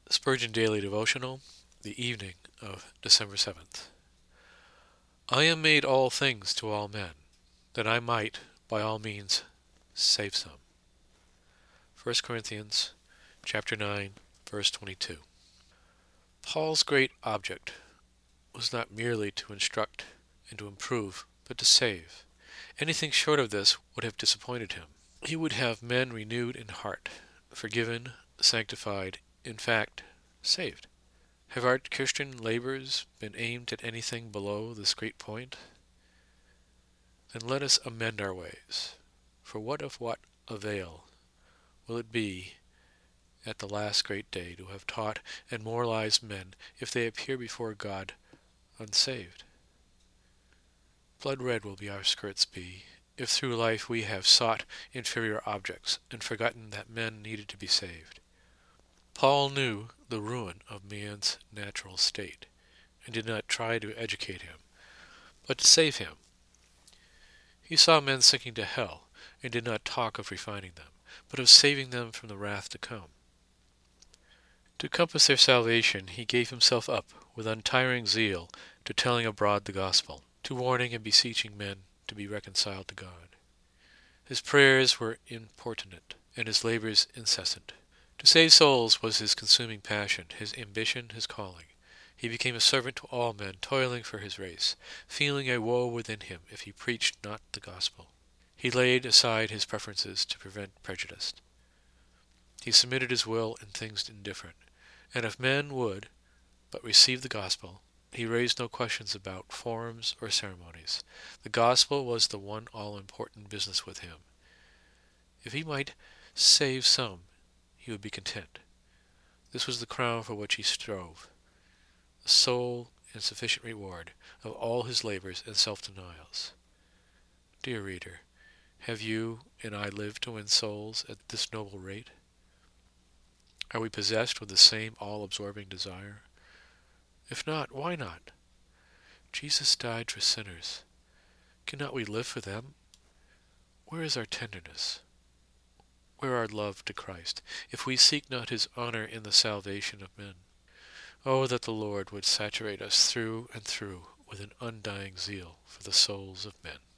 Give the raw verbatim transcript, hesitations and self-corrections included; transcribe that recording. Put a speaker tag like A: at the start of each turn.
A: Spurgeon Daily Devotional, the evening of December seventh. I am made all things to all men, that I might, by all means, save some. First Corinthians chapter nine, verse twenty-two. Paul's great object was not merely to instruct and to improve, but to save. Anything short of this would have disappointed him. He would have men renewed in heart, forgiven, sanctified, in fact, saved. Have our Christian labors been aimed at anything below this great point? Then let us amend our ways, for what of what avail will it be at the last great day to have taught and moralized men if they appear before God unsaved? Blood red will be our skirts be, if through life we have sought inferior objects and forgotten that men needed to be saved. Paul knew the ruin of man's natural state, and did not try to educate him, but to save him. He saw men sinking to hell, and did not talk of refining them, but of saving them from the wrath to come. To compass their salvation, he gave himself up with untiring zeal to telling abroad the gospel, to warning and beseeching men to be reconciled to God. His prayers were importunate, and his labors incessant. To save souls was his consuming passion, his ambition, his calling. He became a servant to all men, toiling for his race, feeling a woe within him if he preached not the gospel. He laid aside his preferences to prevent prejudice. He submitted his will in things indifferent, and if men would but receive the gospel, he raised no questions about forms or ceremonies. The gospel was the one all-important business with him. If he might save some, he would be content. This was the crown for which he strove, the sole and sufficient reward of all his labors and self-denials. Dear reader, have you and I lived to win souls at this noble rate? Are we possessed with the same all-absorbing desire? If not, why not? Jesus died for sinners. Cannot we live for them? Where is our tenderness? Where our love to Christ, if we seek not his honor in the salvation of men? Oh, that the Lord would saturate us through and through with an undying zeal for the souls of men.